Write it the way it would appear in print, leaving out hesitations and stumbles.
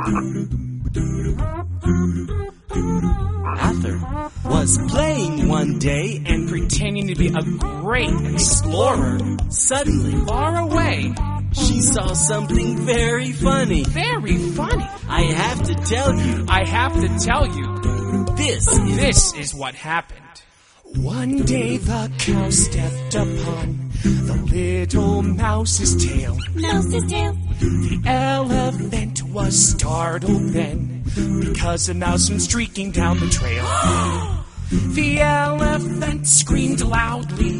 Arthur was playing one day and pretending to be a great explorer. suddenly Far away. she saw something very funny. Very funny. I have to tell you, I have to tell you, this is what happened. One day the cow stepped upon the little mouse's tail. Mouse's tail. The elephant was startled then, because a mouse went streaking down the trail. The elephant screamed loudly.